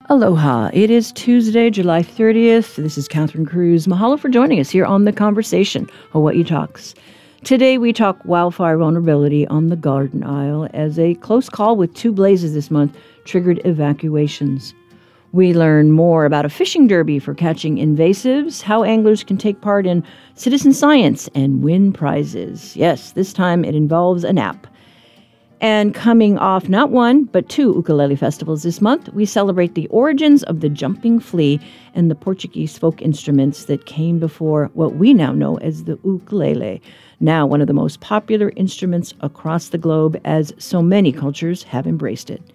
Aloha. It is Tuesday, July 30th. This is Catherine Cruz. Mahalo for joining us here on The Conversation, Hawaii Talks. Today we talk wildfire vulnerability on the Garden Isle as a close call with two blazes this month triggered evacuations. We learn more about a fishing derby for catching invasives, how anglers can take part in citizen science and win prizes. Yes, this time it involves an app. And coming off not one, but two ukulele festivals this month, we celebrate the origins of the jumping flea and the Portuguese folk instruments that came before what we now know as the ukulele, now one of the most popular instruments across the globe as so many cultures have embraced it.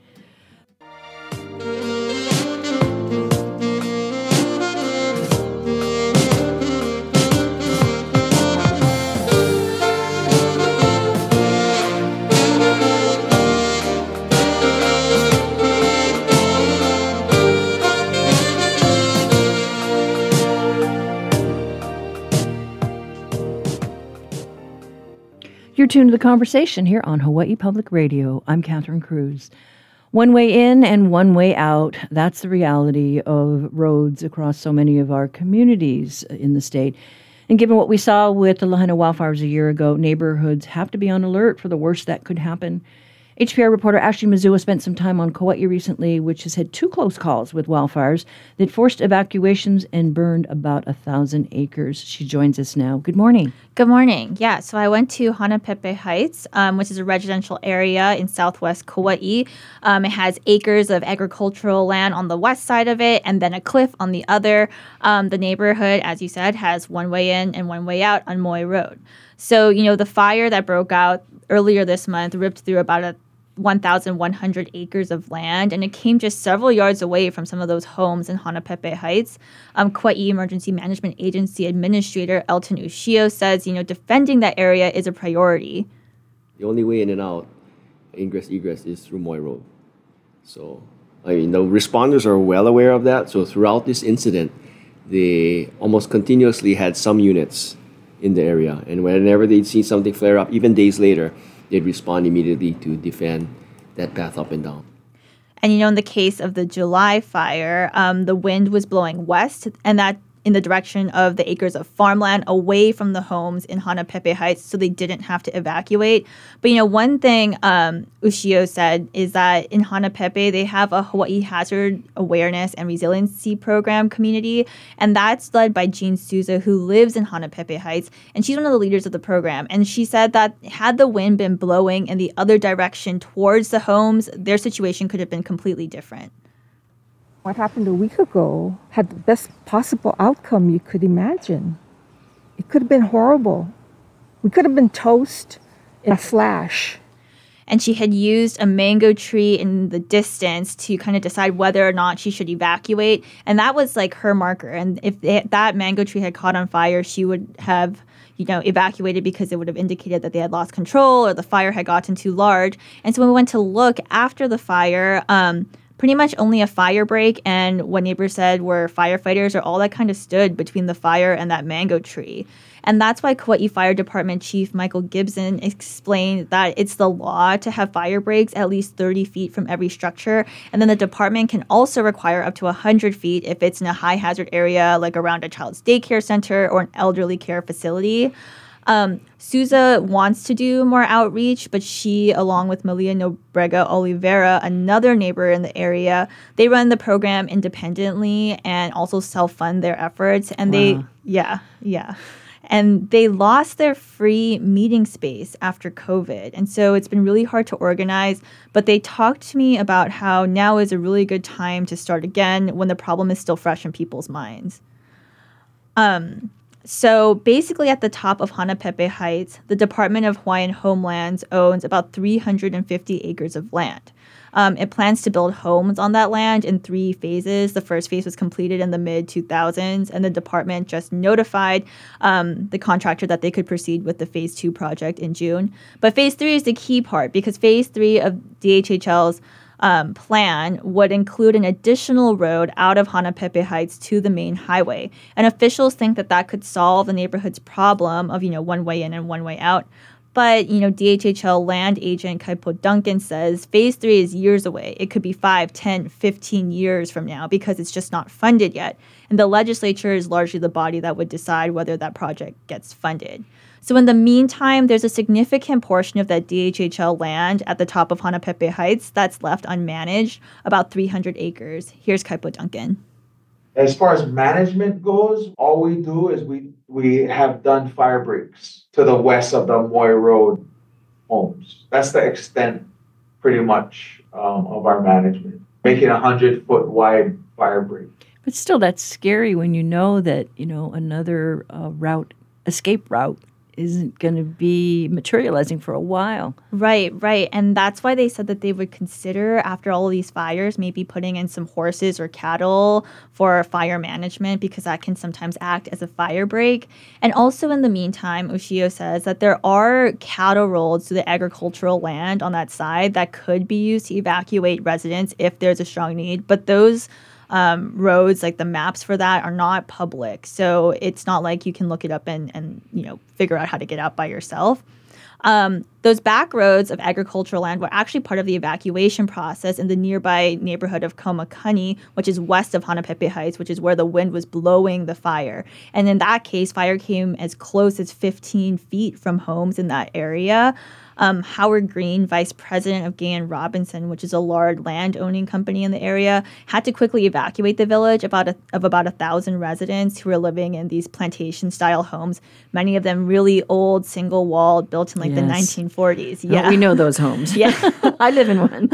You're tuned to The Conversation here on Hawaii Public Radio. I'm Catherine Cruz. One way in and one way out, that's the reality of roads across so many of our communities in the state. And given what we saw with the Lahaina wildfires a year ago, neighborhoods have to be on alert for the worst that could happen. HPR reporter Ashley Mazua spent some time on Kauai recently, which has had two close calls with wildfires that forced evacuations and burned about 1,000 acres. She joins us now. Good morning. Good morning. Yeah, so I went to Hanapepe Heights, which is a residential area in southwest Kauai. It has acres of agricultural land on the west side of it and then a cliff on the other. The neighborhood, as you said, has one way in and one way out on Moe Road. So, the fire that broke out earlier this month ripped through about 1,100 acres of land, and it came just several yards away from some of those homes in Hanapepe Heights. Kauai Emergency Management Agency Administrator Elton Ushio says, defending that area is a priority. The only way in and out, ingress, egress, is through Moe Road. So, the responders are well aware of that. So throughout this incident, they almost continuously had some units in the area. And whenever they'd see something flare up, even days later, they'd respond immediately to defend that path up and down. And, in the case of the July fire, the wind was blowing west, and that in the direction of the acres of farmland away from the homes in Hanapepe Heights, so they didn't have to evacuate. But, one thing Ushio said is that in Hanapepe, they have a Hawaii Hazard Awareness and Resiliency Program community, and that's led by Jean Souza, who lives in Hanapepe Heights, and she's one of the leaders of the program. And she said that had the wind been blowing in the other direction towards the homes, their situation could have been completely different. What happened a week ago had the best possible outcome you could imagine. It could have been horrible. We could have been toast in a flash. And she had used a mango tree in the distance to kind of decide whether or not she should evacuate. And that was like her marker. And if that mango tree had caught on fire, she would have evacuated because it would have indicated that they had lost control or the fire had gotten too large. And so when we went to look after the fire, pretty much only a fire break and what neighbors said were firefighters are all that kind of stood between the fire and that mango tree. And that's why Kauai Fire Department Chief Michael Gibson explained that it's the law to have fire breaks at least 30 feet from every structure. And then the department can also require up to 100 feet if it's in a high hazard area like around a child's daycare center or an elderly care facility. Souza wants to do more outreach, but she, along with Malia Nobrega Oliveira, another neighbor in the area, they run the program independently and also self-fund their efforts. And And they lost their free meeting space after COVID. And so it's been really hard to organize. But they talked to me about how now is a really good time to start again when the problem is still fresh in people's minds. So basically at the top of Hanapepe Heights, the Department of Hawaiian Homelands owns about 350 acres of land. It plans to build homes on that land in 3 phases. The first phase was completed in the mid-2000s, and the department just notified the contractor that they could proceed with the Phase 2 project in June. But Phase 3 is the key part because Phase 3 of DHHL's plan would include an additional road out of Hanapepe Heights to the main highway. And officials think that that could solve the neighborhood's problem of, one way in and one way out. But, DHHL land agent Kaipo Duncan says phase 3 is years away. It could be 5, 10, 15 years from now because it's just not funded yet. And the legislature is largely the body that would decide whether that project gets funded. So in the meantime, there's a significant portion of that DHHL land at the top of Hanapepe Heights that's left unmanaged, about 300 acres. Here's Kaipo Duncan. As far as management goes, all we do is we have done fire breaks to the west of the Moy Road homes. That's the extent, pretty much, of our management. Making 100-foot wide fire break. But still, that's scary when you know that, another escape route isn't going to be materializing for a while. Right. And that's why they said that they would consider, after all of these fires, maybe putting in some horses or cattle for fire management, because that can sometimes act as a fire break. And also in the meantime, Ushio says that there are cattle roads to the agricultural land on that side that could be used to evacuate residents if there's a strong need. But those roads, like the maps for that, are not public. So it's not like you can look it up and figure out how to get out by yourself. Those back roads of agricultural land were actually part of the evacuation process in the nearby neighborhood of Komakani, which is west of Hanapepe Heights, which is where the wind was blowing the fire. And in that case, fire came as close as 15 feet from homes in that area. Howard Green, vice president of Gay and Robinson, which is a large land-owning company in the area, had to quickly evacuate the village of about 1,000 residents who were living in these plantation-style homes, many of them really old, single-walled, built in the 1940s. Yeah, we know those homes. Yeah. I live in one.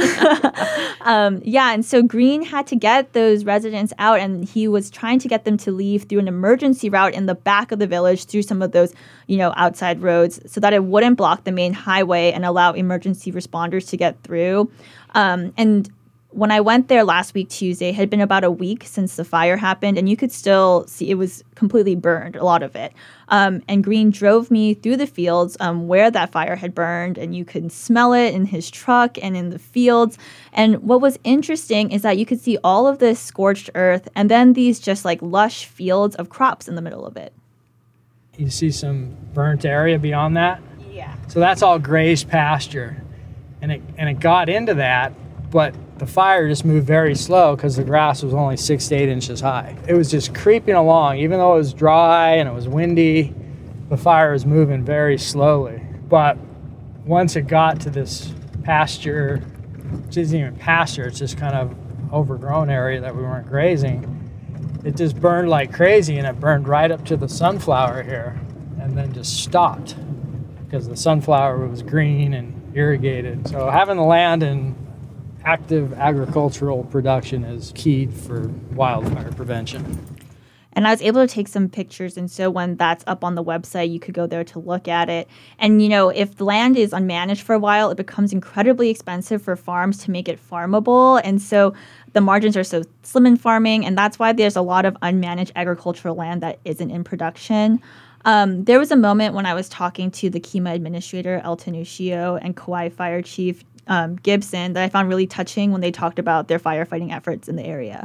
And so Green had to get those residents out, and he was trying to get them to leave through an emergency route in the back of the village through some of those, outside roads so that it wouldn't block the main highway and allow emergency responders to get through. And when I went there last week, Tuesday, it had been about a week since the fire happened, and you could still see it was completely burned, a lot of it. And Green drove me through the fields where that fire had burned, and you could smell it in his truck and in the fields. And what was interesting is that you could see all of this scorched earth and then these just like lush fields of crops in the middle of it. You see some burnt area beyond that? Yeah. So that's all grazed pasture. And it got into that, but the fire just moved very slow because the grass was only 6 to 8 inches high. It was just creeping along. Even though it was dry and it was windy, the fire was moving very slowly. But once it got to this pasture, which isn't even pasture, it's just kind of overgrown area that we weren't grazing, it just burned like crazy, and it burned right up to the sunflower here and then just stopped because the sunflower was green and irrigated. So having the land in active agricultural production is key for wildfire prevention. And I was able to take some pictures. And so when that's up on the website, you could go there to look at it. And, if the land is unmanaged for a while, it becomes incredibly expensive for farms to make it farmable. And so the margins are so slim in farming. And that's why there's a lot of unmanaged agricultural land that isn't in production. There was a moment when I was talking to the Kemah administrator, Elton Ushio, and Kauai Fire Chief Gibson that I found really touching when they talked about their firefighting efforts in the area.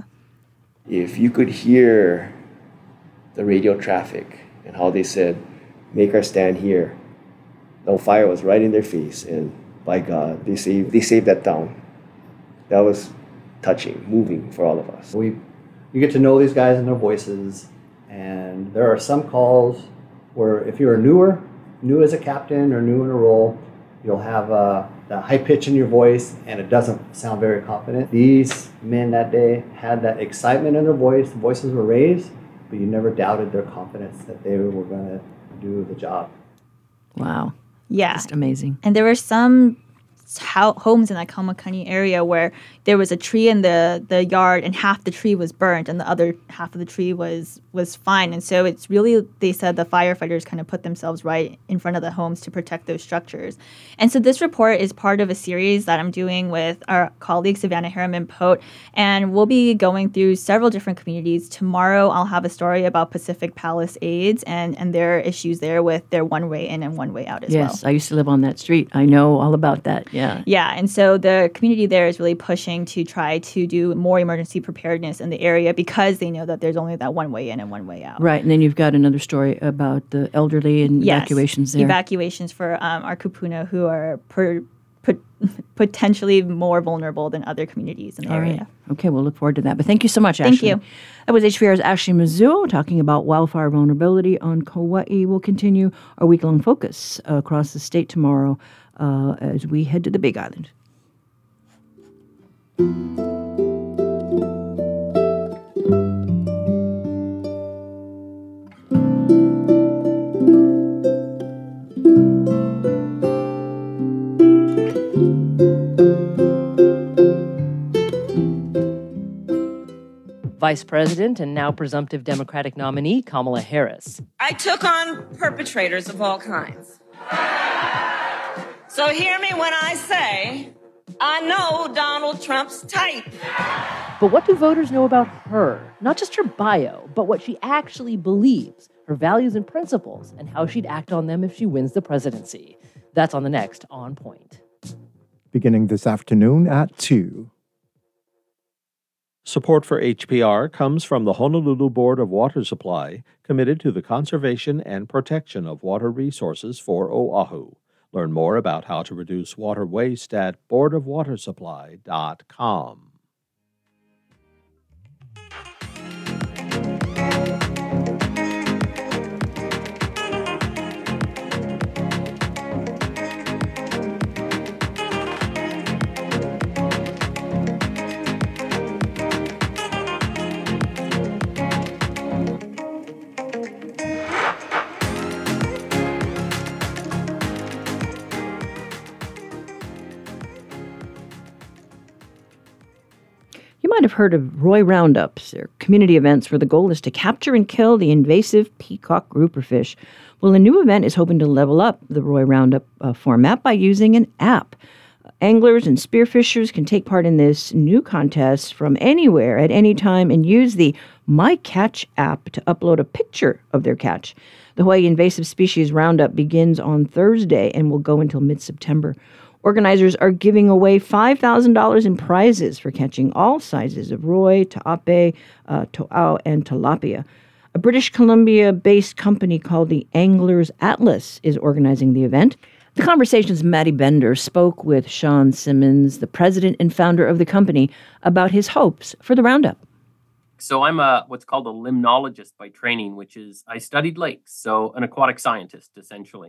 If you could hear the radio traffic and how they said, make our stand here. The fire was right in their face, and by God, they saved that town. That was touching, moving for all of us. You get to know these guys and their voices, and there are some calls where if you're new as a captain or new in a role, you'll have that high pitch in your voice and it doesn't sound very confident. These men that day had that excitement in their voice, the voices were raised, but you never doubted their confidence that they were going to do the job. Wow. Yeah. Just amazing. And there were some homes in that Komakani area where there was a tree in the yard and half the tree was burnt and the other half of the tree was fine. And so it's really, they said the firefighters kind of put themselves right in front of the homes to protect those structures. And so this report is part of a series that I'm doing with our colleague Savannah Harriman Pote, and we'll be going through several different communities. Tomorrow I'll have a story about Pacific Palisades and their issues there with their one way in and one way out as well. Yes, I used to live on that street. I know all about that. Yeah. Yeah, and so the community there is really pushing to try to do more emergency preparedness in the area because they know that there's only that one way in and one way out. Right, and then you've got another story about the elderly and evacuations there. Evacuations for our kupuna who are potentially more vulnerable than other communities in the area. Right. Okay, we'll look forward to that. But thank you so much, Thank Ashley. you. That was HPR's Ashley Mizuo talking about wildfire vulnerability on Kauai. We'll continue our week-long focus across the state tomorrow as we head to the Big Island. Vice President and now presumptive Democratic nominee Kamala Harris. I took on perpetrators of all kinds. So hear me when I say, I know Donald Trump's type. But what do voters know about her? Not just her bio, but what she actually believes, her values and principles, and how she'd act on them if she wins the presidency. That's on the next On Point. Beginning this afternoon at 2. Support for HPR comes from the Honolulu Board of Water Supply, committed to the conservation and protection of water resources for Oahu. Learn more about how to reduce water waste at boardofwatersupply.com. You might have heard of Roy Roundups. They're community events where the goal is to capture and kill the invasive peacock grouperfish. Well, a new event is hoping to level up the Roy Roundup format by using an app. Anglers and spearfishers can take part in this new contest from anywhere at any time and use the My Catch app to upload a picture of their catch. The Hawaii Invasive Species Roundup begins on Thursday and will go until mid-September. Organizers are giving away $5,000 in prizes for catching all sizes of roy, ta'ape, to'au, and tilapia. A British Columbia-based company called the Anglers Atlas is organizing the event. The Conversation's Maddie Bender spoke with Sean Simmons, the president and founder of the company, about his hopes for the Roundup. So I'm what's called a limnologist by training, which is I studied lakes, so an aquatic scientist, essentially.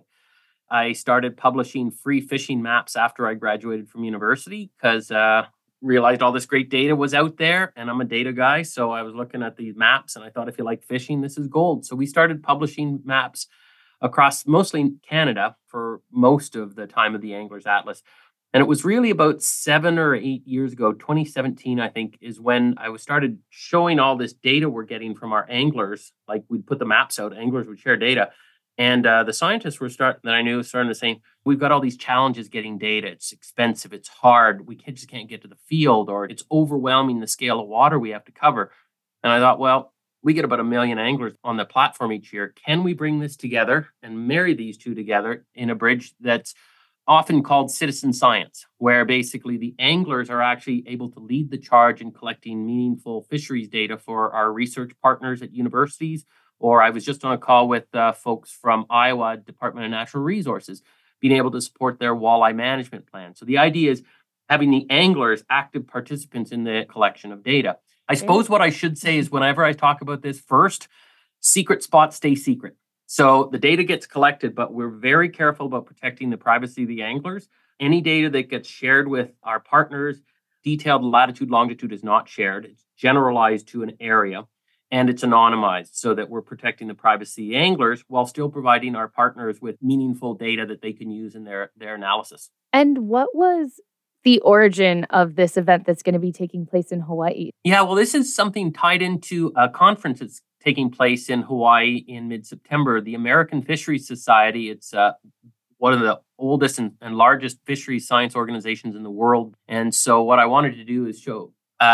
I started publishing free fishing maps after I graduated from university because realized all this great data was out there, and I'm a data guy. So I was looking at these maps and I thought, if you like fishing, this is gold. So we started publishing maps across mostly Canada for most of the time of the Anglers Atlas. And it was really about 7 or 8 years ago, 2017, I think, is when I started showing all this data we're getting from our anglers. Like we'd put the maps out, anglers would share data. And the scientists starting to say, we've got all these challenges getting data. It's expensive. It's hard. We just can't get to the field, or it's overwhelming the scale of water we have to cover. And I thought, well, we get about 1 million anglers on the platform each year. Can we bring this together and marry these two together in a bridge that's often called citizen science, where basically the anglers are actually able to lead the charge in collecting meaningful fisheries data for our research partners at universities. Or I was just on a call with folks from Iowa Department of Natural Resources, being able to support their walleye management plan. So the idea is having the anglers active participants in the collection of data. I suppose what I should say is whenever I talk about this first, secret spots stay secret. So the data gets collected, but we're very careful about protecting the privacy of the anglers. Any data that gets shared with our partners, detailed latitude, longitude is not shared. It's generalized to an area. And it's anonymized so that we're protecting the privacy of the anglers while still providing our partners with meaningful data that they can use in their analysis. And what was the origin of this event that's going to be taking place in Hawaii? Yeah, well, this is something tied into a conference that's taking place in Hawaii in mid-September. The American Fisheries Society, it's one of the oldest and largest fisheries science organizations in the world. And so what I wanted to do is show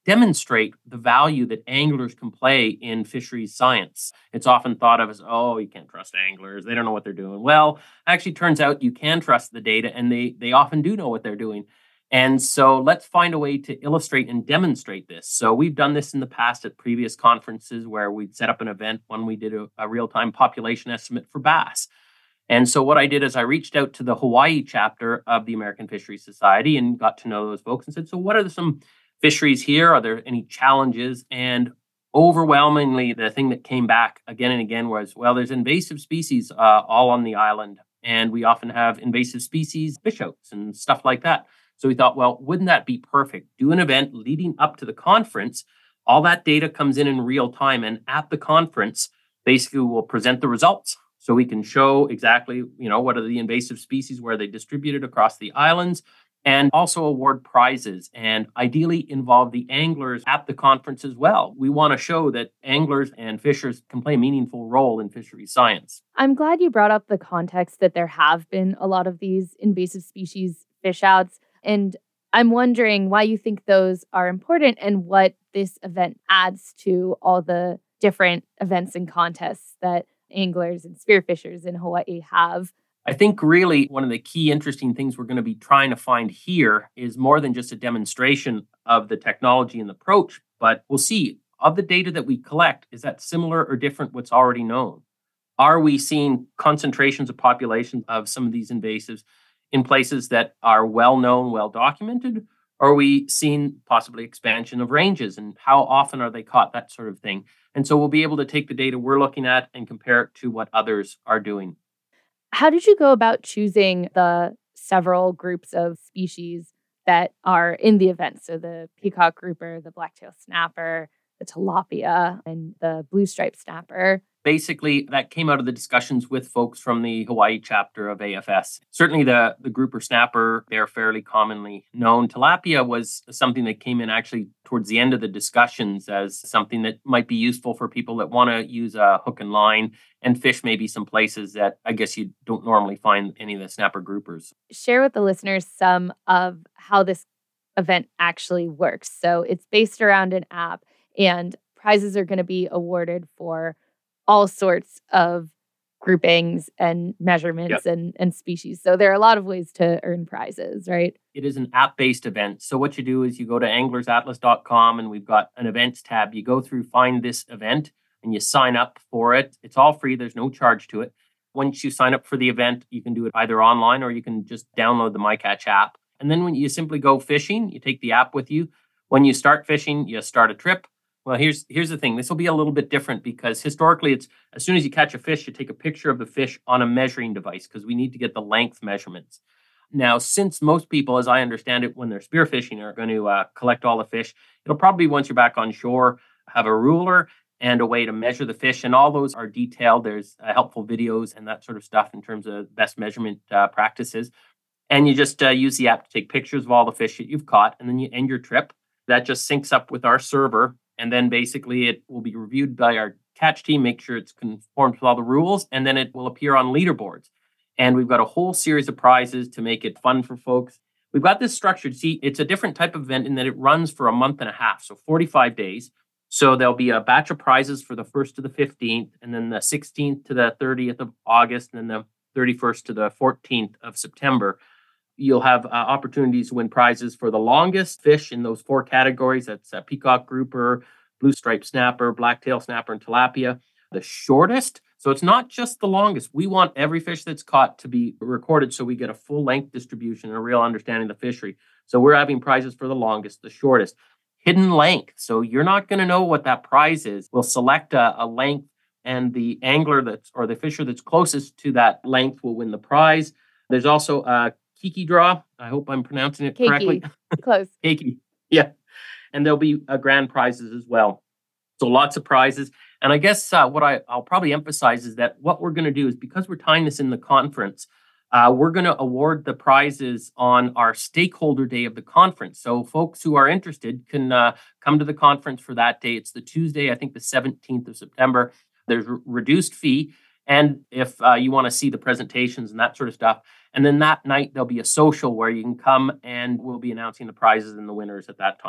demonstrate the value that anglers can play in fisheries science. It's often thought of as, oh, you can't trust anglers. They don't know what they're doing. Well, actually turns out you can trust the data, and they often do know what they're doing. And so let's find a way to illustrate and demonstrate this. So we've done this in the past at previous conferences where we'd set up an event when we did a real-time population estimate for bass. And so what I did is I reached out to the Hawaii chapter of the American Fisheries Society and got to know those folks and said, so what are some fisheries here? Are there any challenges? And overwhelmingly, the thing that came back again and again was, well, there's invasive species all on the island. And we often have invasive species fishouts and stuff like that. So we thought, well, wouldn't that be perfect? Do an event leading up to the conference. All that data comes in real time. And at the conference, basically we'll present the results. So we can show exactly, what are the invasive species, where they distributed across the islands, and also award prizes and ideally involve the anglers at the conference as well. We want to show that anglers and fishers can play a meaningful role in fisheries science. I'm glad you brought up the context that there have been a lot of these invasive species fish outs. And I'm wondering why you think those are important and what this event adds to all the different events and contests that anglers and spearfishers in Hawaii have. I think really one of the key interesting things we're going to be trying to find here is more than just a demonstration of the technology and the approach, but we'll see of the data that we collect, is that similar or different what's already known? Are we seeing concentrations of populations of some of these invasives in places that are well known, well documented? Or are we seeing possibly expansion of ranges, and how often are they caught, that sort of thing? And so we'll be able to take the data we're looking at and compare it to what others are doing. How did you go about choosing the several groups of species that are in the event? So the peacock grouper, the blacktail snapper, the tilapia, and the blue stripe snapper. Basically, that came out of the discussions with folks from the Hawaii chapter of AFS. Certainly the grouper snapper, they're fairly commonly known. Tilapia was something that came in actually towards the end of the discussions as something that might be useful for people that want to use a hook and line and fish maybe some places that I guess you don't normally find any of the snapper groupers. Share with the listeners some of how this event actually works. So it's based around an app, and prizes are going to be awarded for all sorts of groupings and measurements and species. So there are a lot of ways to earn prizes, right? It is an app-based event. So what you do is you go to anglersatlas.com and we've got an events tab. You go through, find this event, and you sign up for it. It's all free. There's no charge to it. Once you sign up for the event, you can do it either online or you can just download the MyCatch app. And then when you simply go fishing, you take the app with you. When you start fishing, you start a trip. Well, here's the thing. This will be a little bit different because historically it's as soon as you catch a fish, you take a picture of the fish on a measuring device because we need to get the length measurements. Now, since most people, as I understand it, when they're spearfishing are going to collect all the fish, it'll probably, once you're back on shore, have a ruler and a way to measure the fish. And all those are detailed. There's helpful videos and that sort of stuff in terms of best measurement practices. And you just use the app to take pictures of all the fish that you've caught, and then you end your trip. That just syncs up with our server. And then basically it will be reviewed by our catch team, make sure it's conformed with all the rules, and then it will appear on leaderboards. And we've got a whole series of prizes to make it fun for folks. We've got this structured. See, it's a different type of event in that it runs for a month and a half, so 45 days. So there'll be a batch of prizes for the 1st to the 15th, and then the 16th to the 30th of August, and then the 31st to the 14th of September. You'll have opportunities to win prizes for the longest fish in those 4 categories. That's peacock grouper, blue stripe snapper, blacktail snapper, and tilapia. The shortest, so it's not just the longest. We want every fish that's caught to be recorded so we get a full length distribution and a real understanding of the fishery. So we're having prizes for the longest, the shortest. Hidden length, so you're not going to know what that prize is. We'll select a length, and the angler or the fisher that's closest to that length will win the prize. There's also a Keiki draw. I hope I'm pronouncing it correctly. Close. Keiki. Yeah. And there'll be grand prizes as well. So lots of prizes. And I guess what I'll probably emphasize is that what we're going to do is, because we're tying this in the conference, we're going to award the prizes on our stakeholder day of the conference. So folks who are interested can come to the conference for that day. It's the Tuesday, I think the 17th of September. There's reduced fee. And if you want to see the presentations and that sort of stuff. And then that night, there'll be a social where you can come and we'll be announcing the prizes and the winners at that time.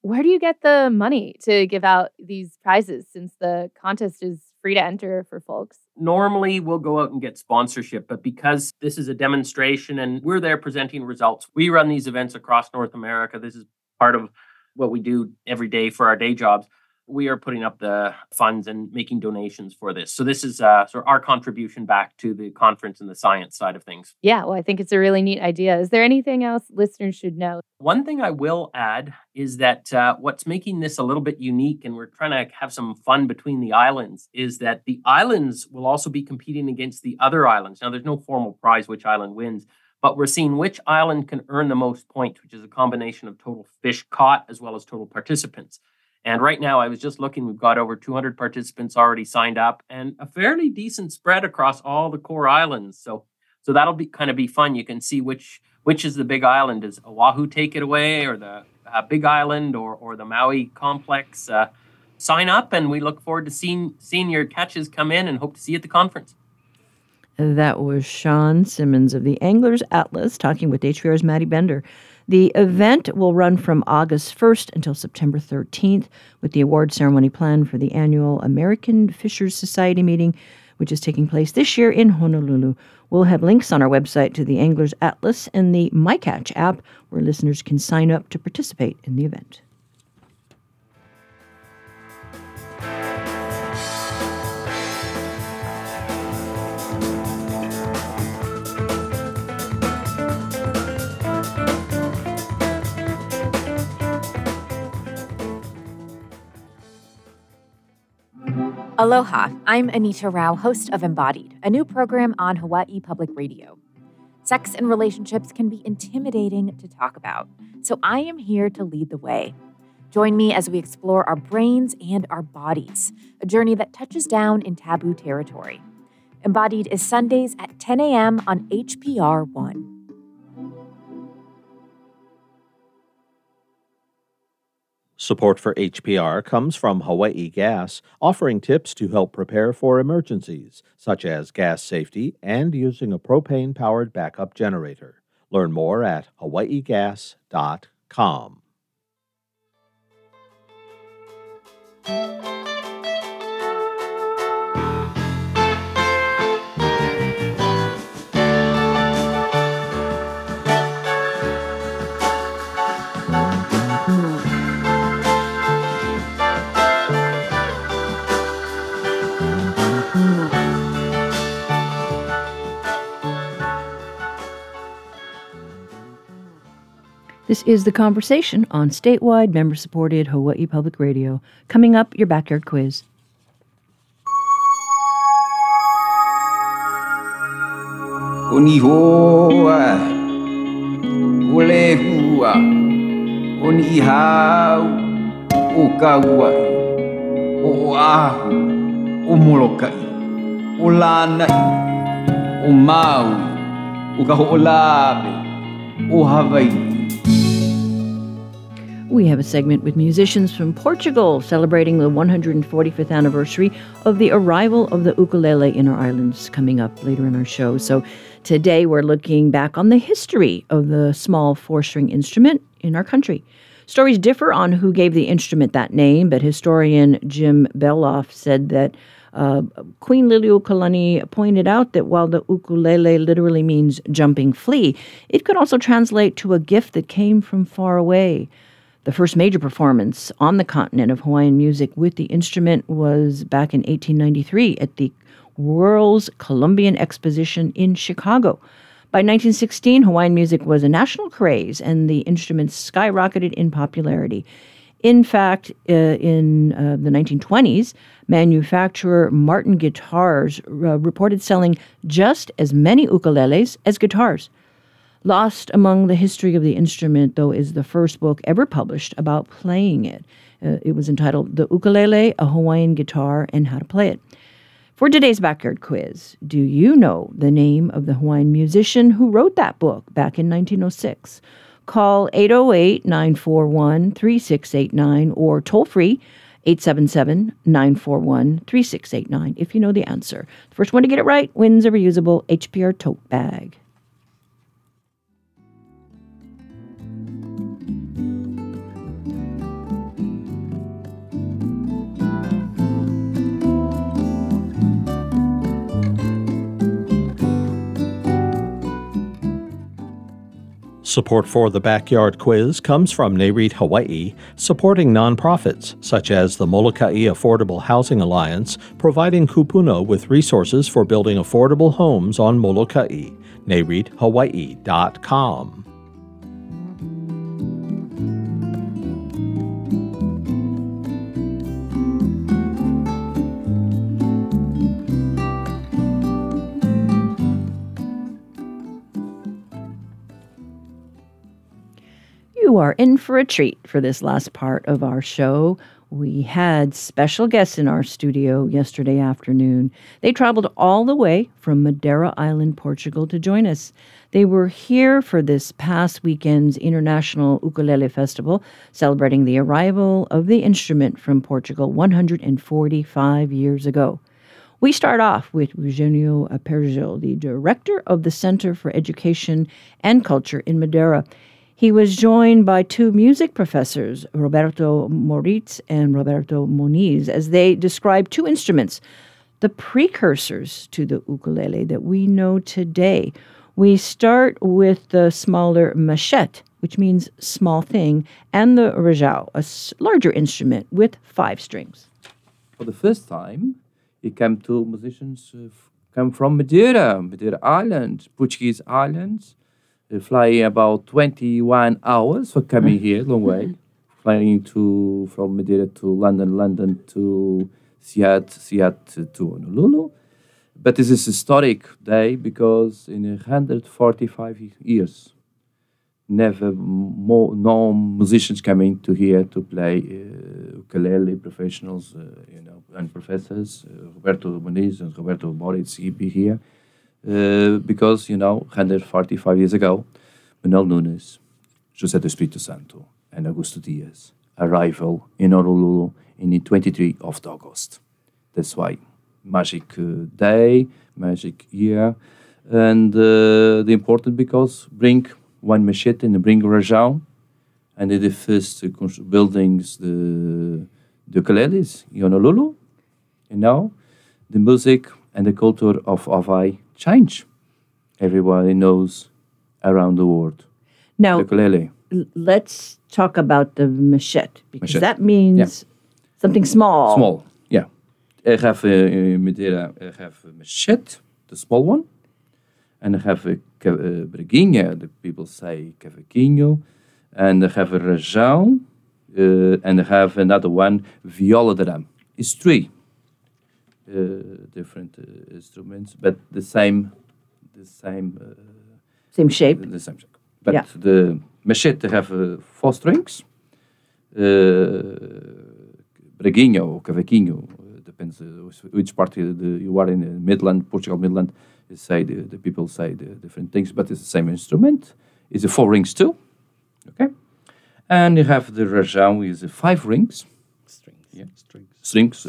Where do you get the money to give out these prizes since the contest is free to enter for folks? Normally, we'll go out and get sponsorship, but because this is a demonstration and we're there presenting results, we run these events across North America. This is part of what we do every day for our day jobs. We are putting up the funds and making donations for this. So this is sort of our contribution back to the conference and the science side of things. Yeah, well, I think it's a really neat idea. Is there anything else listeners should know? One thing I will add is that what's making this a little bit unique, and we're trying to have some fun between the islands, is that the islands will also be competing against the other islands. Now, there's no formal prize which island wins, but we're seeing which island can earn the most points, which is a combination of total fish caught as well as total participants. And right now, I was just looking, we've got over 200 participants already signed up and a fairly decent spread across all the core islands. So that'll be kind of be fun. You can see which is the big island. Does Oahu take it away, or the big island, or the Maui complex? Sign up, and we look forward to seeing your catches come in and hope to see you at the conference. That was Sean Simmons of the Anglers Atlas talking with HPR's Maddie Bender. The event will run from August 1st until September 13th, with the award ceremony planned for the annual American Fishers Society meeting, which is taking place this year in Honolulu. We'll have links on our website to the Anglers Atlas and the MyCatch app, where listeners can sign up to participate in the event. Aloha, I'm Anita Rao, host of Embodied, a new program on Hawaii Public Radio. Sex and relationships can be intimidating to talk about, so I am here to lead the way. Join me as we explore our brains and our bodies, a journey that touches down in taboo territory. Embodied is Sundays at 10 a.m. on HPR 1. Support for HPR comes from Hawaii Gas, offering tips to help prepare for emergencies, such as gas safety and using a propane-powered backup generator. Learn more at hawaiigas.com. This is The Conversation on statewide, member-supported Hawaii Public Radio. Coming up, your backyard quiz. Onihoa, olehua, onihau, okaua, oahu, omolokai, olanai, omaui, okaho'olabe, ohawaii. We have a segment with musicians from Portugal celebrating the 145th anniversary of the arrival of the ukulele in our islands coming up later in our show. So today we're looking back on the history of the small four-string instrument in our country. Stories differ on who gave the instrument that name, but historian Jim Beloff said that Queen Liliuokalani pointed out that while the ukulele literally means jumping flea, it could also translate to a gift that came from far away. The first major performance on the continent of Hawaiian music with the instrument was back in 1893 at the World's Columbian Exposition in Chicago. By 1916, Hawaiian music was a national craze, and the instrument skyrocketed in popularity. In fact, in the 1920s, manufacturer Martin Guitars reported selling just as many ukuleles as guitars. Lost among the history of the instrument, though, is the first book ever published about playing it. It was entitled The Ukulele, a Hawaiian Guitar, and How to Play It. For today's backyard quiz, do you know the name of the Hawaiian musician who wrote that book back in 1906? Call 808-941-3689 or toll free 877-941-3689 if you know the answer. The first one to get it right wins a reusable HPR tote bag. Support for the Backyard Quiz comes from NAREIT Hawaii, supporting nonprofits such as the Molokai Affordable Housing Alliance, providing Kupuna with resources for building affordable homes on Molokai. NAREITHawaii.com. You are in for a treat for this last part of our show. We had special guests in our studio yesterday afternoon. They traveled all the way from Madeira Island, Portugal, to join us. They were here for this past weekend's International Ukulele Festival, celebrating the arrival of the instrument from Portugal 145 years ago. We start off with Eugenio Apergil, the director of the Center for Education and Culture in Madeira. He was joined by two music professors, Roberto Moritz and Roberto Moniz, as they describe two instruments, the precursors to the ukulele that we know today. We start with the smaller machete, which means small thing, and the rajau, a larger instrument with 5 strings. For the first time, it came to musicians come from Madeira Island, Portuguese islands. Flying about 21 hours for coming here, long way. Flying from Madeira to London to Seattle to Honolulu. But this is a historic day because in 145 years, no musicians coming to here to play ukulele, professionals, and professors. Roberto Moniz and Roberto Moritz be here. Because, 145 years ago, Manuel Nunes, José do Espírito Santo, and Augusto Dias arrival in Honolulu in the 23rd of August. That's why magic day, magic year, and the important because bring one machete and bring rajau, and the first buildings the ukuleles in Honolulu, the music and the culture of Hawaii change. Everybody knows around the world. Now, the ukulele. Let's talk about the machete, because that means something small. Small, yeah. I have in Madeira, I have a machete, the small one, and I have a breguinha, the people say cavaquinho, and I have a rajau, and I have another one, viola de dam. It's 3. Different instruments, but the same shape. The same shape. But the machete have 4 strings. Breguinho or cavaquinho depends which part you are in. Midland, Portugal, Midland. The people say the different things, but it's the same instrument. It's 4 rings too. Okay, and you have the rajau is 5 rings. Strings.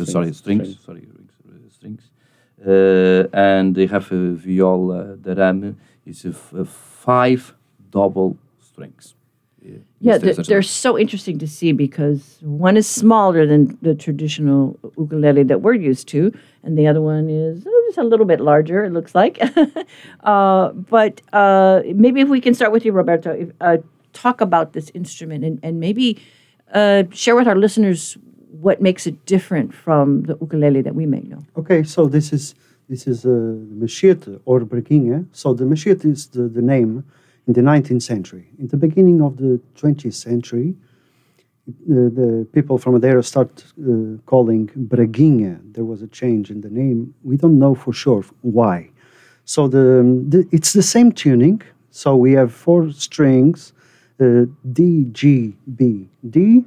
And they have a viola de dam is 5 double strings. They're so interesting to see because one is smaller than the traditional ukulele that we're used to, and the other one is just a little bit larger, it looks like. But maybe if we can start with you, Roberto, talk about this instrument and maybe share with our listeners what makes it different from the ukulele that we may know. Okay, so this is machete or breguinha. So the machete is the name in the 19th century. In the beginning of the 20th century, the people from Madeira start calling breguinha. There was a change in the name. We don't know for sure why. So it's the same tuning. So we have 4 strings, D, G, B, D.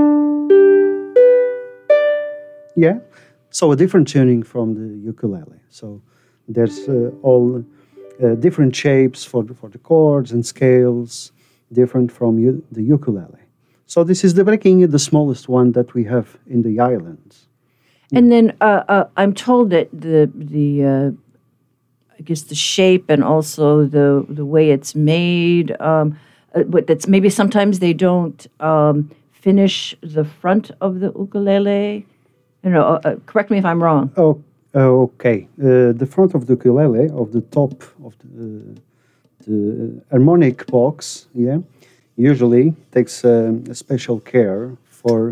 Yeah, so a different tuning from the ukulele. So there's all different shapes for the chords and scales, different from the ukulele. So this is the breguinha, the smallest one that we have in the islands. And then I'm told that the I guess the shape and also the way it's made, that's maybe sometimes they don't finish the front of the ukulele. Correct me if I'm wrong. Okay. The front of the ukulele, of the top of The harmonic box, usually takes a special care for.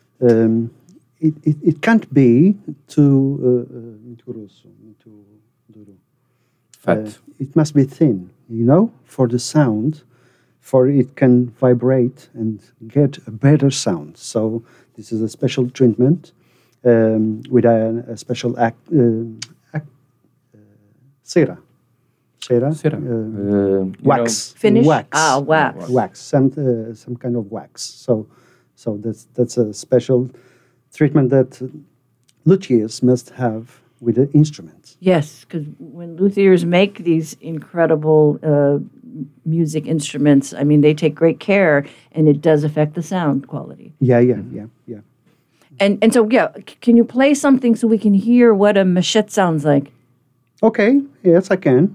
It can't be too fat. It must be thin, for the sound, for it can vibrate and get a better sound. So this is a special treatment with a special cera. Wax. Finish? Wax. Wax. Wax. Some kind of wax. So that's a special treatment that luthiers must have with the instruments. Yes, because when luthiers make these incredible music instruments, I mean, they take great care, and it does affect the sound quality. Yeah. And so, can you play something so we can hear what a machete sounds like? Okay, yes, I can.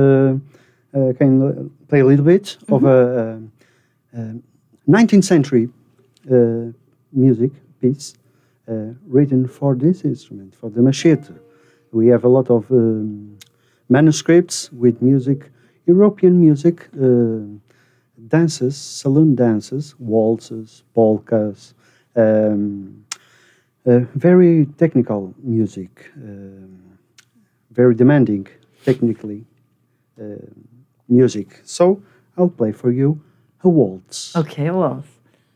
Can play a little bit of a 19th century music piece written for this instrument, for the machete. We have a lot of manuscripts with music, European music, dances, saloon dances, waltzes, polkas, very technical music, very demanding technically music. So I'll play for you a waltz. Okay, a waltz.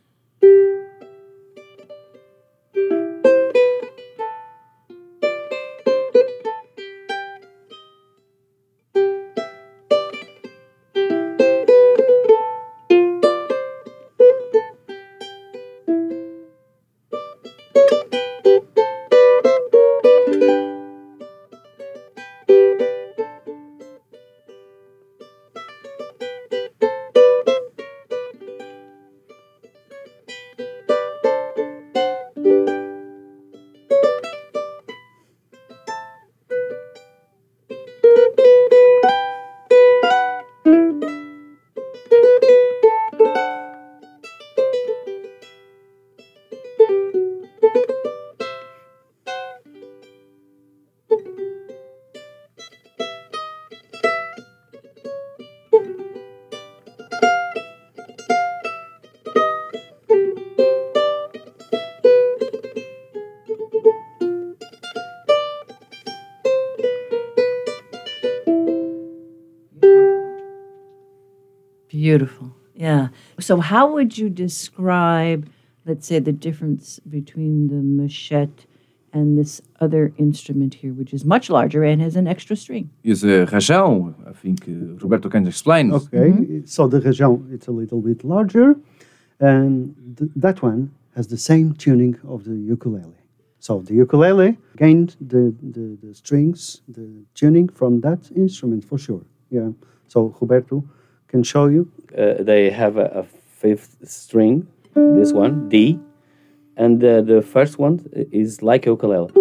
Beautiful. Yeah. So how would you describe, let's say, the difference between the machete and this other instrument here, which is much larger and has an extra string? Is a rajão. I think Roberto can explain. Okay. So the rajão, it's a little bit larger, and that one has the same tuning of the ukulele. So the ukulele gained the strings, the tuning from that instrument for sure. Yeah. So Roberto can show you. They have a fifth string, this one, D, and the first one is like a ukulele.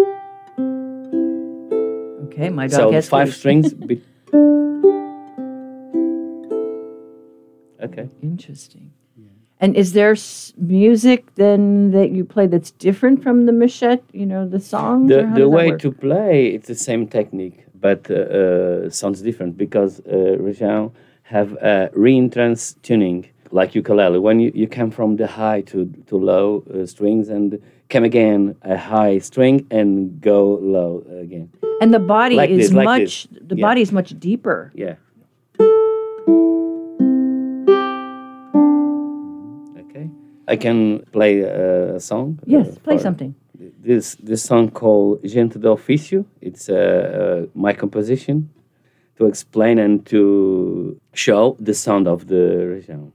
Okay, my dog has 5 strings. Okay. Interesting. And is there music then that you play that's different from the machete, the songs? The way to play, it's the same technique, but sounds different because rajão have a reentrance tuning like ukulele. When you come from the high to low strings and come again a high string and go low again. And the body like is this, body is much deeper. Yeah. Okay. I can play a song. Yes, play something. This song called Gente de Ofício. It's my composition to explain and to show the sound of the rajão.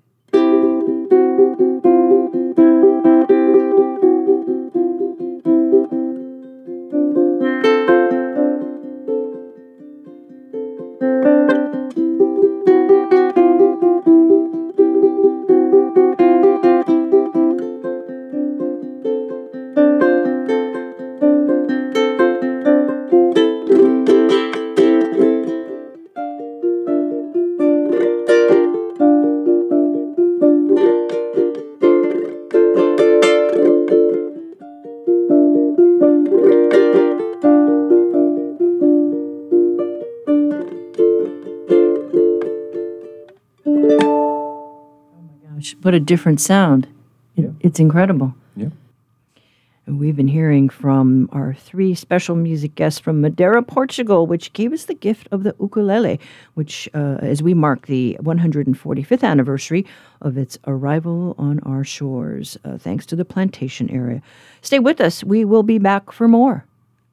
What a different sound. It's incredible. Yeah. And we've been hearing from our 3 special music guests from Madeira, Portugal, which gave us the gift of the ukulele, which, as we mark the 145th anniversary of its arrival on our shores, thanks to the plantation area. Stay with us. We will be back for more.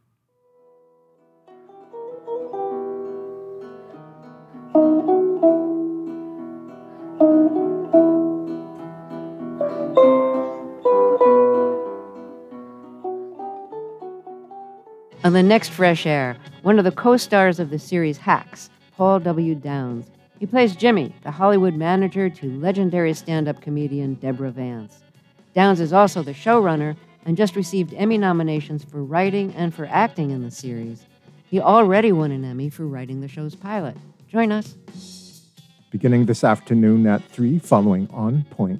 On the next Fresh Air, one of the co-stars of the series Hacks, Paul W. Downs. He plays Jimmy, the Hollywood manager to legendary stand-up comedian Deborah Vance. Downs is also the showrunner and just received Emmy nominations for writing and for acting in the series. He already won an Emmy for writing the show's pilot. Join us. Beginning this afternoon at 3, following On Point.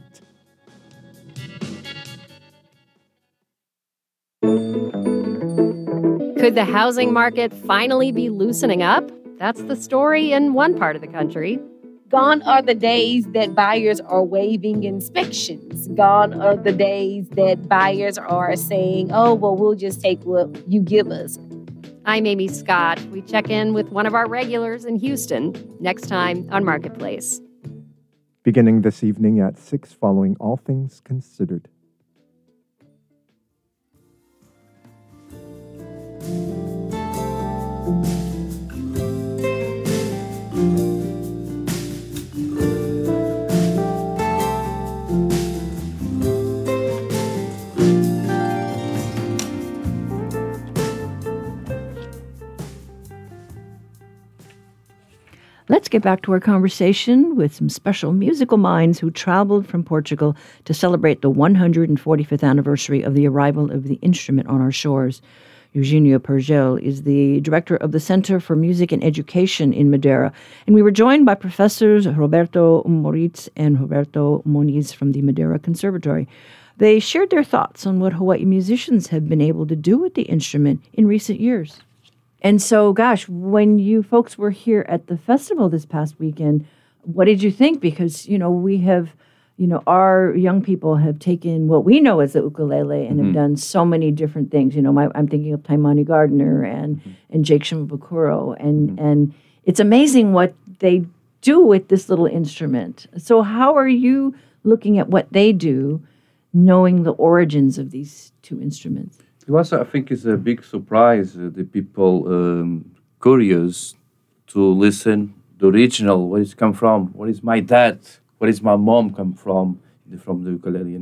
Could the housing market finally be loosening up? That's the story in one part of the country. Gone are the days that buyers are waiving inspections. Gone are the days that buyers are saying, oh, well, we'll just take what you give us. I'm Amy Scott. We check in with one of our regulars in Houston next time on Marketplace. Beginning this evening at 6, following All Things Considered. Let's get back to our conversation with some special musical minds who traveled from Portugal to celebrate the 145th anniversary of the arrival of the instrument on our shores. Eugenio Pergel is the director of the Center for Music and Education in Madeira, and we were joined by Professors Roberto Moritz and Roberto Moniz from the Madeira Conservatory. They shared their thoughts on what Hawaii musicians have been able to do with the instrument in recent years. And so, gosh, when you folks were here at the festival this past weekend, what did you think? Because, we have, our young people have taken what we know as the ukulele and have done so many different things. I'm thinking of Taimani Gardner and Jake Shimabukuro. And it's amazing what they do with this little instrument. So how are you looking at what they do, knowing the origins of these 2 instruments? It was, I think, it's a big surprise. The people curious to listen the original. Where it come from? Where is my dad? Where is my mom come from? From the ukulele,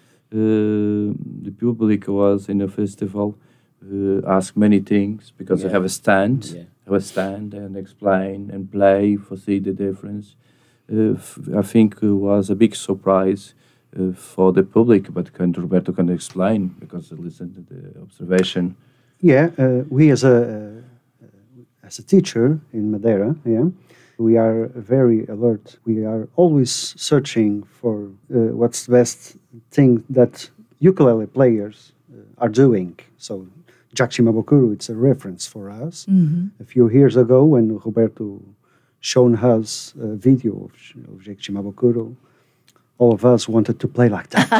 The public was in a festival, asked many things because I have a stand. Yeah. Have a stand and explain and play for see the difference. I think it was a big surprise. For the public, but Roberto can explain because listen to the observation. Yeah, we as a teacher in Madeira, we are very alert. We are always searching for what's the best thing that ukulele players are doing. So Jack Shimabukuro, it's a reference for us. Mm-hmm. A few years ago, when Roberto shown us a video of Jack Shimabukuro, all of us wanted to play like that,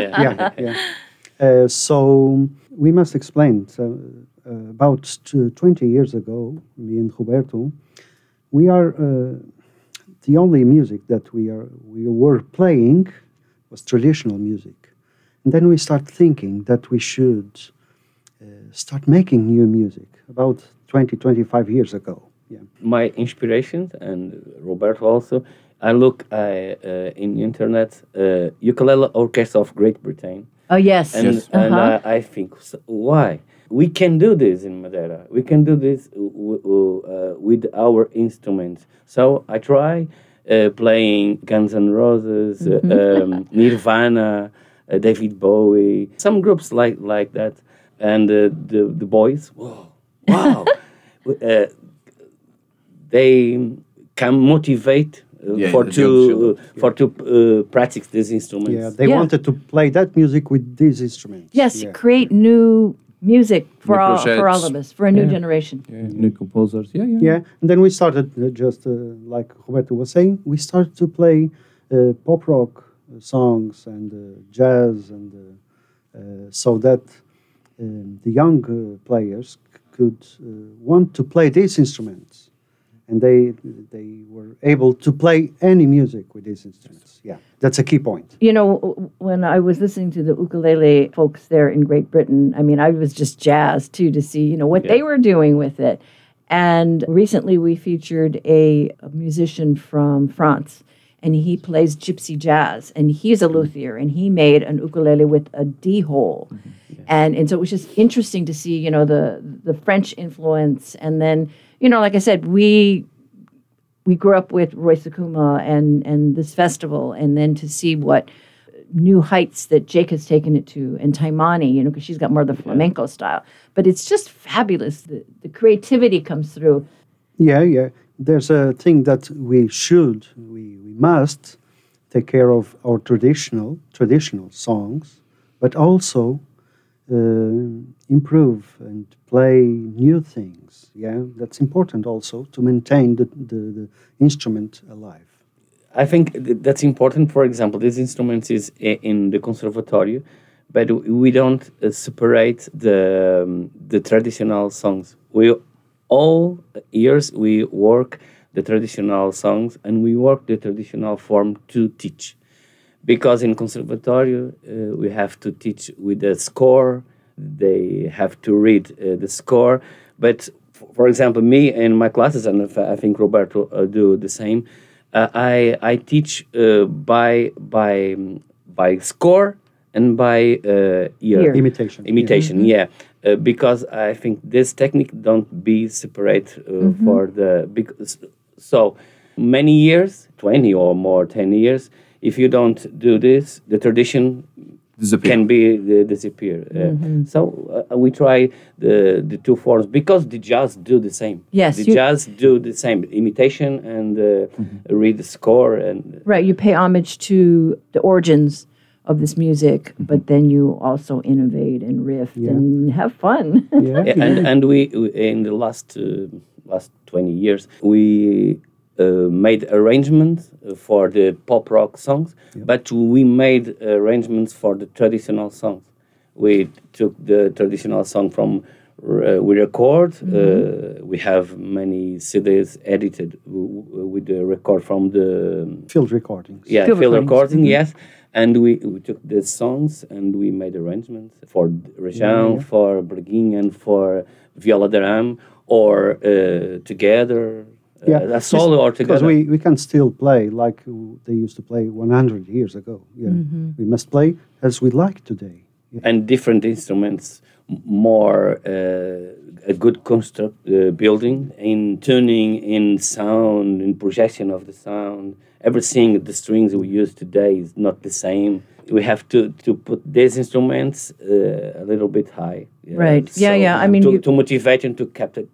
So we must explain. About 20 years ago, me and Roberto, we are the only music that we were playing was traditional music, and then we start thinking that we should start making new music about 25 years ago. Yeah. My inspiration, and Roberto also, I look in internet, Ukulele Orchestra of Great Britain. Oh, yes. And, yes. And I think, why? We can do this in Madeira. We can do this with our instruments. So I try playing Guns N' Roses, Nirvana, David Bowie, some groups like that. And the boys, wow. They can motivate to practice these instruments. Yeah, they wanted to play that music with these instruments. Yes, create new music for all of us, for a new generation. Yeah, new composers. Yeah, and then we started like Roberto was saying, we started to play pop rock songs and jazz, and so that the young players could want to play these instruments, and they were able to play any music with these instruments. Yeah, that's a key point. You know, when I was listening to the ukulele folks there in Great Britain, I mean, I was just jazzed too to see, you know, what they were doing with it. And recently we featured a musician from France, and he plays gypsy jazz, and he's a luthier, and he made an ukulele with a D hole. And so it was just interesting to see, you know, the French influence. And then, you know, like I said, we grew up with Roy Sakuma and this festival, and then to see what new heights that Jake has taken it to, and Taimani, you know, because she's got more of the flamenco style. But it's just fabulous. The creativity comes through. Yeah. There's a thing that we must take care of our traditional songs, but also improve and play new things. Yeah, that's important also to maintain the instrument alive. I think that's important. For example, this instrument is in the conservatorio, but we don't separate the traditional songs. All years we work the traditional songs, and we work the traditional form to teach. Because in conservatorio, we have to teach with the score. They have to read the score. But for example, me in my classes, and I think Roberto do the same, I teach by score and by ear. Imitation, yeah. Because I think this technique don't be separate for the... So many years, 20 or more, 10 years, if you don't do this, the tradition can be disappear. So we try the two forms, because the jazz do the same. Yes, the jazz do the same, imitation and read the score. And right, you pay homage to the origins of this music, but then you also innovate and riff and have fun. And we in the last 20 years we made arrangements for the pop rock songs, but we made arrangements for the traditional songs. We took the traditional song from we record. We have many CDs edited with the record from the field recordings. Yeah, field recording. Yes. And we took the songs and we made arrangements for Rejão, for Breguinha, and for Viola da Ram, or together, a solo or together. Because we can still play like they used to play 100 years ago. Yeah, we must play as we like today. Yeah. And different instruments, more a good construct building, in tuning, in sound, in projection of the sound. Everything, the strings we use today is not the same. We have to put these instruments a little bit high. Right. Yeah. I mean, to motivate and to capture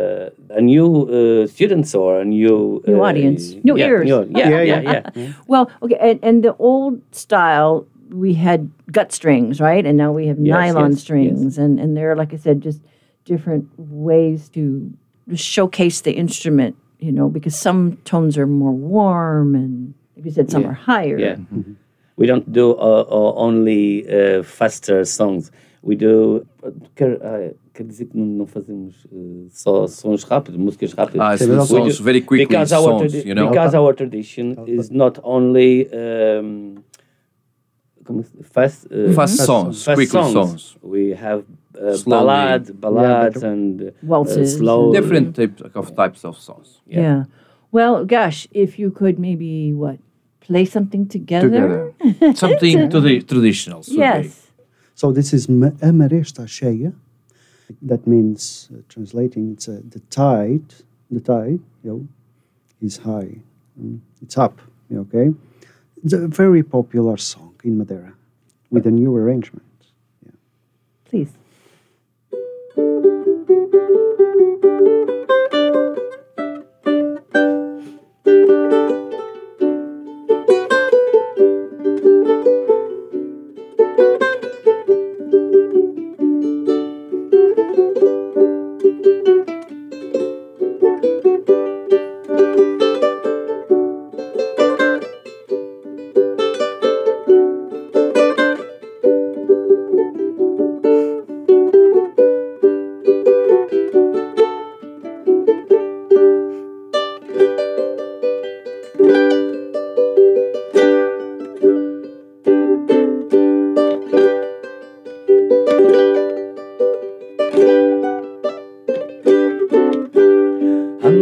a new students or a new audience, new ears. Yeah. Well, okay, and the old style, we had gut strings, right? And now we have nylon strings, and they're, like I said, just different ways to showcase the instrument. You know, because some tones are more warm, and like you said, some are higher. Yeah. We don't do only faster songs. We do. Quer dizer que não fazemos só sons rápidos, músicas rápidas. Songs very quickly. Because our tradition is not only fast songs, quick songs. We have ballads and waltzes, slow, different types of songs. Yeah. Well, gosh, if you could maybe play something together? Something to the traditional. Yes. So this is a maresta cheia. That means, translating, it's the tide, is high. It's up, okay? It's a very popular song in Madeira with a new arrangement. Yeah. Please.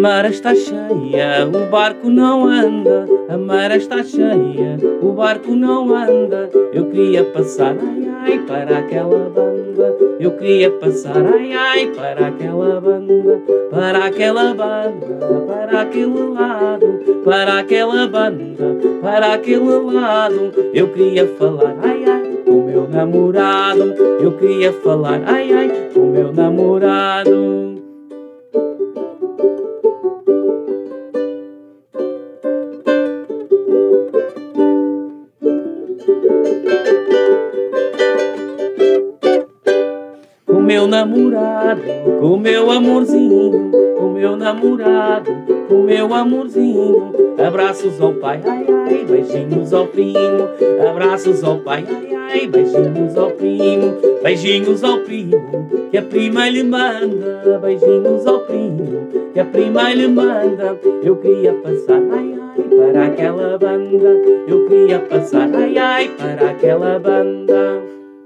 mar está cheia, o barco não anda. A mar está cheia, o barco não anda. Eu queria passar, ai, ai, para aquela banda. Eu queria passar, ai, ai, para aquela banda. Para aquela banda, para aquele lado. Para aquela banda, para aquele lado. Eu queria falar, ai, ai, com meu namorado. Eu queria falar, ai, ai, com meu namorado. Com meu namorado, com meu amorzinho, com meu namorado, com meu amorzinho. Abraços ao pai, ai, ai, beijinhos ao primo. Abraços ao pai, ai, ai, beijinhos ao primo. Beijinhos ao primo, que a prima lhe manda. Beijinhos ao primo, que a prima lhe manda. Eu queria passar, ai, ai, para aquela banda. Eu queria passar, ai, ai, para aquela banda.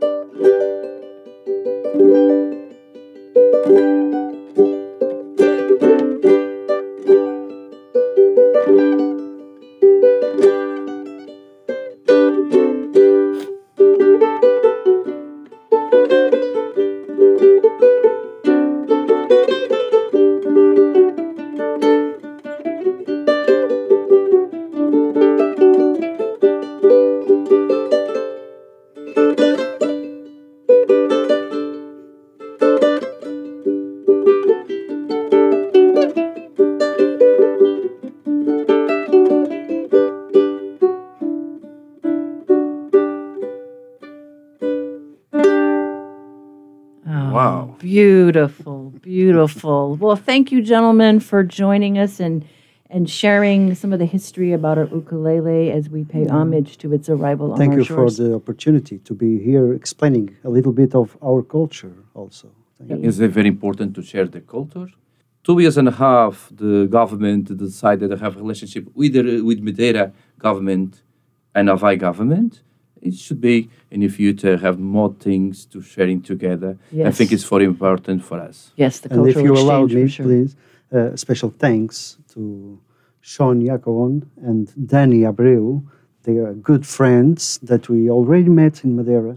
Wow. Beautiful, beautiful. Well, thank you, gentlemen, for joining us and sharing some of the history about our ukulele as we pay homage to its arrival on Thank our you shores. for the opportunity to be here explaining a little bit of our culture also. It's very important to share the culture. 2 years and a half, the government decided to have a relationship with Madeira government and Hawaii government. It should be in the future have more things to sharing together. I Yes. think it's very important for us. Yes, the And if cultural you allow exchange, me, for sure. please, special thanks to Sean Jacobon and Danny Abreu. They are good friends that we already met in Madeira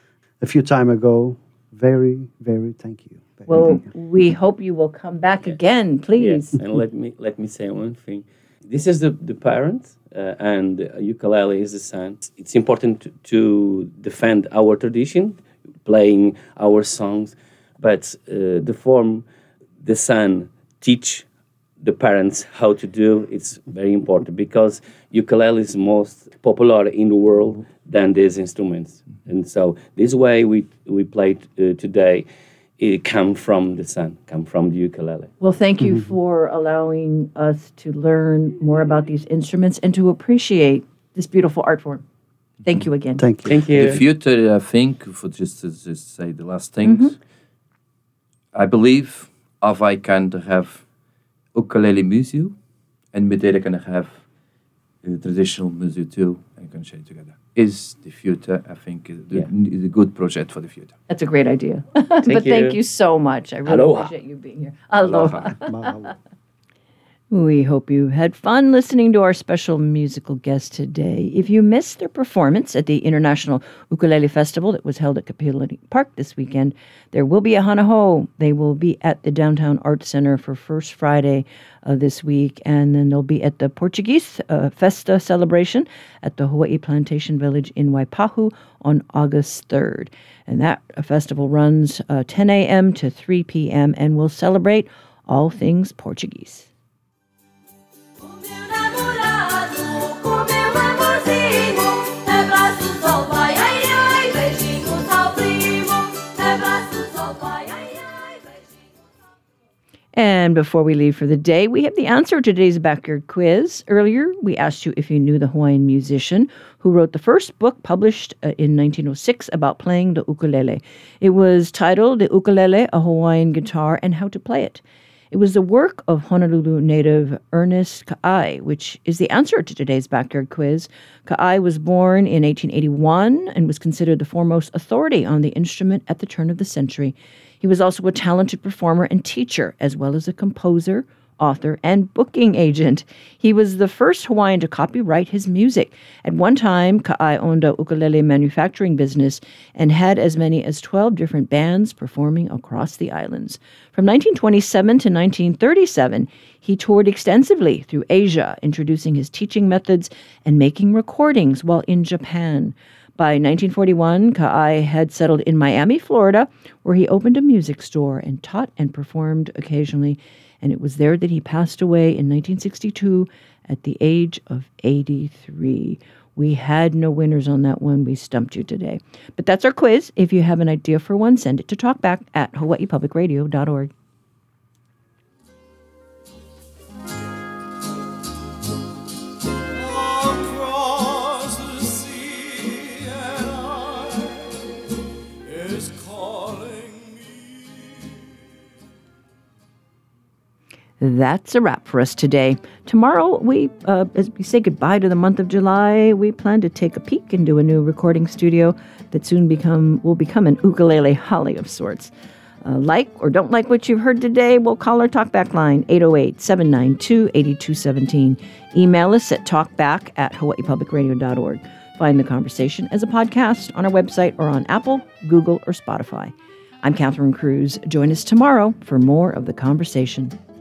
a few time ago. Very, very thank you. Well, we hope you will come back again, please. Yes, and let me say one thing. This is the parent, and ukulele is the son. It's important to defend our tradition, playing our songs, but the form the son teach the parents how to do, it's very important because ukulele is most popular in the world than these instruments. And so this way we play today, it come from the sun, come from the ukulele. Well, thank you for allowing us to learn more about these instruments and to appreciate this beautiful art form. Thank you again. Thank you. Thank you. The future, I think, for just to say the last things, I believe Hawaii can have ukulele music and Madeira can have traditional music too and can share it together. Is the future, I think, is a good project for the future. That's a great idea. But thank you so much. I really Aloha. appreciate you being here. Aloha. Mahalo. We hope you had fun listening to our special musical guest today. If you missed their performance at the International Ukulele Festival that was held at Kapolei Park this weekend, there will be a hanaho. They will be at the Downtown Arts Center for First Friday this week, and then they'll be at the Portuguese Festa celebration at the Hawaii Plantation Village in Waipahu on August 3rd. And that festival runs 10 a.m. to 3 p.m. and will celebrate all things Portuguese. And before we leave for the day, we have the answer to today's backyard quiz. Earlier, we asked you if you knew the Hawaiian musician who wrote the first book published in 1906 about playing the ukulele. It was titled The Ukulele, a Hawaiian Guitar and How to Play It. It was the work of Honolulu native Ernest Ka'ai, which is the answer to today's backyard quiz. Ka'ai was born in 1881 and was considered the foremost authority on the instrument at the turn of the century. He was also a talented performer and teacher, as well as a composer, author, and booking agent. He was the first Hawaiian to copyright his music. At one time, Ka'ai owned a ukulele manufacturing business and had as many as 12 different bands performing across the islands. From 1927 to 1937, he toured extensively through Asia, introducing his teaching methods and making recordings while in Japan. By 1941, Ka'ai had settled in Miami, Florida, where he opened a music store and taught and performed occasionally. And it was there that he passed away in 1962 at the age of 83. We had no winners on that one. We stumped you today. But that's our quiz. If you have an idea for one, send it to talkback@hawaiipublicradio.org. That's a wrap for us today. Tomorrow, as we say goodbye to the month of July, we plan to take a peek into a new recording studio that soon will become an ukulele holly of sorts. Like or don't like what you've heard today, we'll call our talkback line, 808-792-8217. Email us at talkback@hawaiipublicradio.org. Find the conversation as a podcast on our website or on Apple, Google, or Spotify. I'm Catherine Cruz. Join us tomorrow for more of the conversation.